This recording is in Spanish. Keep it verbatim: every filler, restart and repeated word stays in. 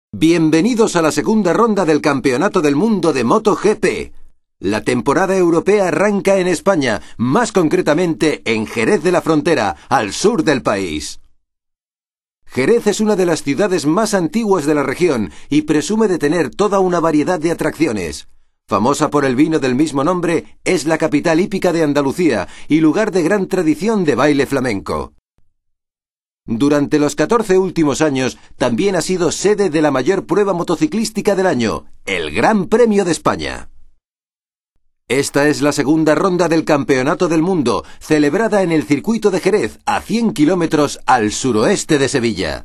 Bienvenidos a la segunda ronda del Campeonato del Mundo de MotoGP. La temporada europea arranca en España, más concretamente en Jerez de la Frontera, al sur del país. Jerez es una de las ciudades más antiguas de la región y presume de tener toda una variedad de atracciones. Famosa por el vino del mismo nombre, es la capital hípica de Andalucía y lugar de gran tradición de baile flamenco. Durante los catorce últimos años también ha sido sede de la mayor prueba motociclística del año, el Gran Premio de España. Esta es la segunda ronda del Campeonato del Mundo, celebrada en el circuito de Jerez, a cien kilómetros al suroeste de Sevilla.